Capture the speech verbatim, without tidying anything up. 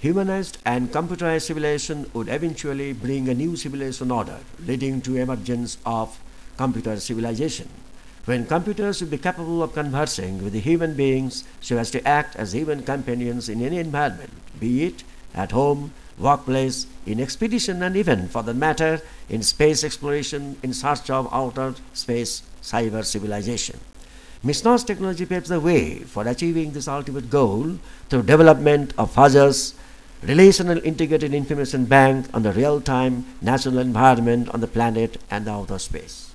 Humanized and computerized civilization would eventually bring a new civilization order, leading to emergence of computer civilization, when computers will be capable of conversing with the human beings so as to act as human companions in any environment, be it at home, workplace, in expedition, and even, for that matter, in space exploration in search of outer space cyber civilization. Mishna's technology paves the way for achieving this ultimate goal through development of Fuzz, relational integrated information bank on the real-time natural environment on the planet and the outer space.